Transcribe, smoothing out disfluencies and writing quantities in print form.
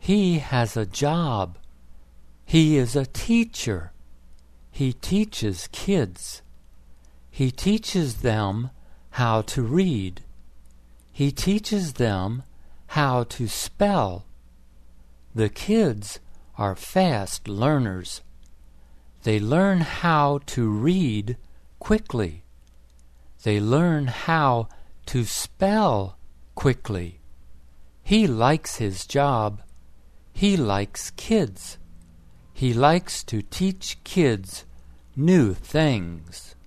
He has a job. He is a teacher. He teaches kids. He teaches them how to read. He teaches them how to spell. The kids are fast learners. They learn how to read quickly. They learn how to spell quickly. He likes his job. He likes kids. He likes to teach kids new things.